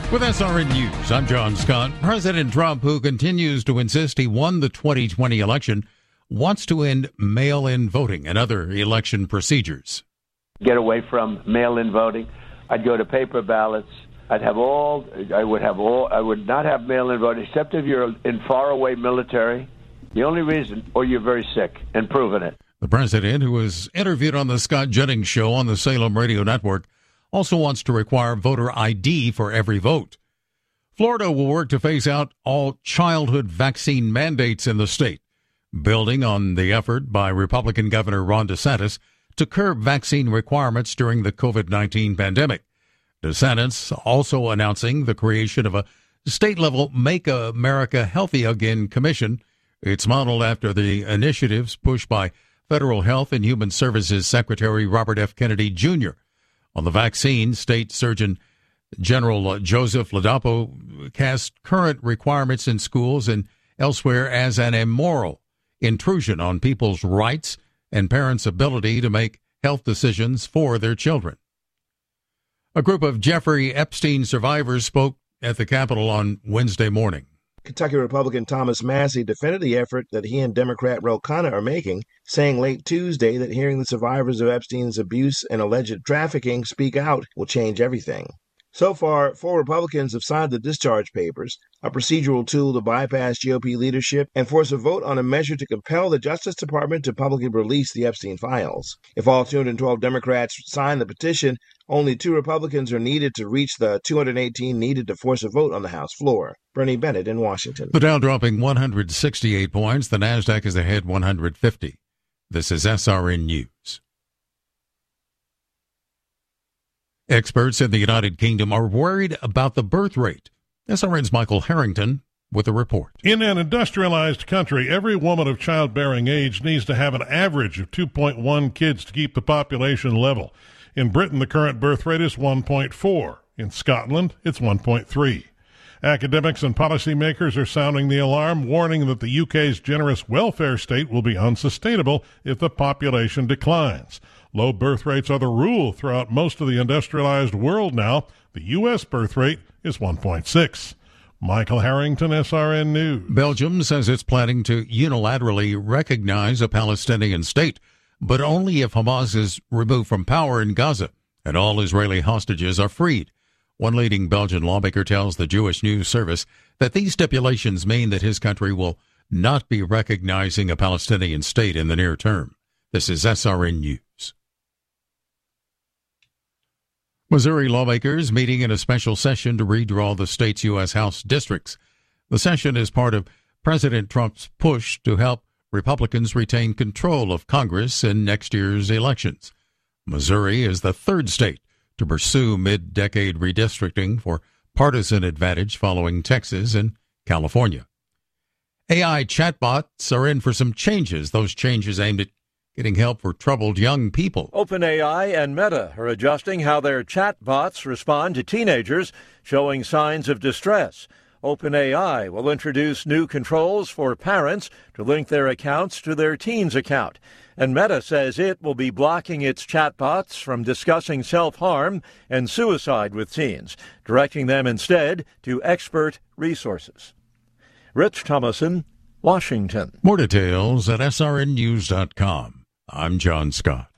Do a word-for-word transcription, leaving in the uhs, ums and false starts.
With S R N News, I'm John Scott. President Trump, who continues to insist he won the twenty twenty election, wants to end mail-in voting and other election procedures. Get away from mail-in voting. I'd go to paper ballots. I'd have all, I would have all, I would not have mail-in voting, except if you're in faraway military. The only reason, or you're very sick and proven it. The president, who was interviewed on the Scott Jennings Show on the Salem Radio Network, also wants to require voter I D for every vote. Florida will work to phase out all childhood vaccine mandates in the state, building on the effort by Republican Governor Ron DeSantis to curb vaccine requirements during the covid nineteen pandemic. DeSantis also announcing the creation of a state-level Make America Healthy Again Commission. It's modeled after the initiatives pushed by Federal Health and Human Services Secretary Robert F. Kennedy Junior On the vaccine, State Surgeon General Joseph Ladapo cast current requirements in schools and elsewhere as an immoral intrusion on people's rights and parents' ability to make health decisions for their children. A group of Jeffrey Epstein survivors spoke at the Capitol on Wednesday morning. Kentucky Republican Thomas Massie defended the effort that he and Democrat Ro Khanna are making, saying late Tuesday that hearing the survivors of Epstein's abuse and alleged trafficking speak out will change everything. So far, four Republicans have signed the discharge papers, a procedural tool to bypass G O P leadership and force a vote on a measure to compel the Justice Department to publicly release the Epstein files. If all two hundred twelve Democrats sign the petition, only two Republicans are needed to reach the two hundred eighteen needed to force a vote on the House floor. Bernie Bennett in Washington. The Dow dropping one hundred sixty-eight points. The Nasdaq is ahead one hundred fifty. This is S R N News. Experts in the United Kingdom are worried about the birth rate. S R N's Michael Harrington with a report. In an industrialized country, every woman of childbearing age needs to have an average of two point one kids to keep the population level. In Britain, the current birth rate is one point four. In Scotland, it's one point three. Academics and policymakers are sounding the alarm, warning that the U K's generous welfare state will be unsustainable if the population declines. Low birth rates are the rule throughout most of the industrialized world now. The U S birth rate is one point six. Michael Harrington, S R N News. Belgium says it's planning to unilaterally recognize a Palestinian state, but only if Hamas is removed from power in Gaza and all Israeli hostages are freed. One leading Belgian lawmaker tells the Jewish News Service that these stipulations mean that his country will not be recognizing a Palestinian state in the near term. This is S R N News. Missouri lawmakers meeting in a special session to redraw the state's U S House districts. The session is part of President Trump's push to help Republicans retain control of Congress in next year's elections. Missouri is the third state to pursue mid-decade redistricting for partisan advantage following Texas and California. A I chatbots are in for some changes. Those changes aimed at getting help for troubled young people. OpenAI and Meta are adjusting how their chatbots respond to teenagers showing signs of distress. OpenAI will introduce new controls for parents to link their accounts to their teen's account. And Meta says it will be blocking its chatbots from discussing self-harm and suicide with teens, directing them instead to expert resources. Rich Thomason, Washington. More details at S R N news dot com. I'm John Scott.